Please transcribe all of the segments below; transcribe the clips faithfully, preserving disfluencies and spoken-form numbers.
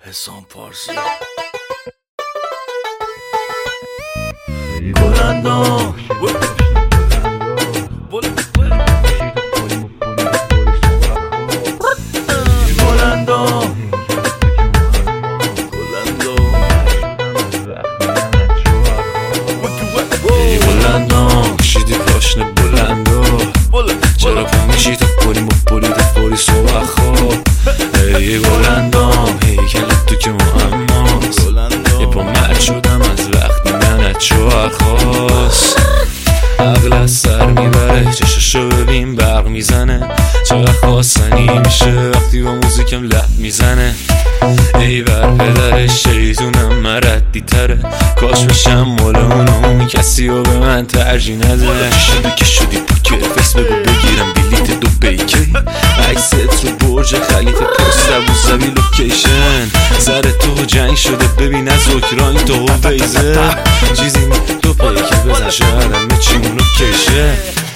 حسام پارسی گلندام گلندام گلندام کشیدی پاشنه بلندو چرا پا میشی تا پریم و پرید و پری صبح خواب ای گلندام هیکلت تو که معماست یه پا مرد شدم از وقتی منت شوهر خواست عقل از سر میبره چششو ببین برق میزنه چقدر خواستنی میشه وقتی با موزیکم لب میزنه ای بر پدرش شیطونم مردی تره کاش بشم مال اونو کسی رو به من ترجیح نده شدی که شدی پوکر فیس بگو بگیرم بلیت دو بیکی عکست رو برج خلیفه پست ابو ظبی لوکیشن سر تو جنگ شده ببین از اوکراین تو ویزه چیزی می دو پیکر بزن شاید همه چیمون رو کشه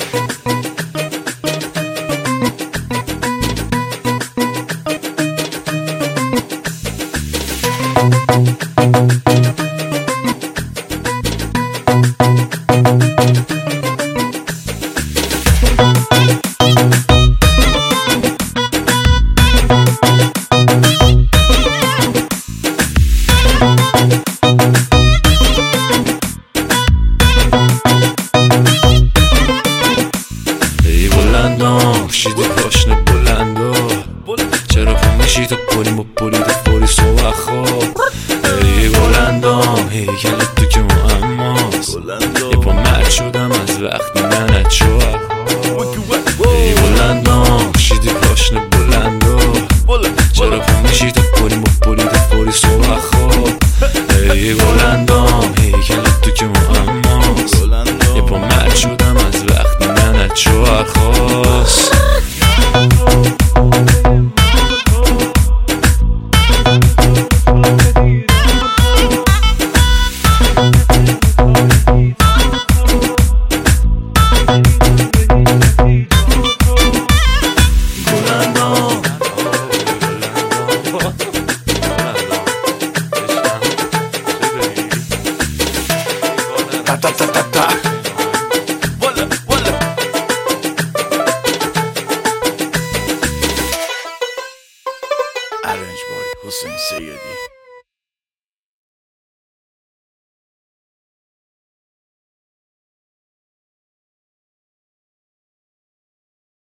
گلندام کشیدی پاشنه بلندو چرا پا میشی تا پریم و پرید و پری صبح خواب ای گلندام هیکلت تو که معماست یه پا مرد شدم از وقتی منت شوهر ای گلندام کشیدی پاشنه بلندو چرا پا میشی تا پریم و پرید و پری صبح خواب ای گلندام هیکلت تو که معماست یه پا مرد شدم از وقتی منت شوهر خواست Ta ta ta ta ta. Walla walla. Arrange boy Hussein Sayyidi.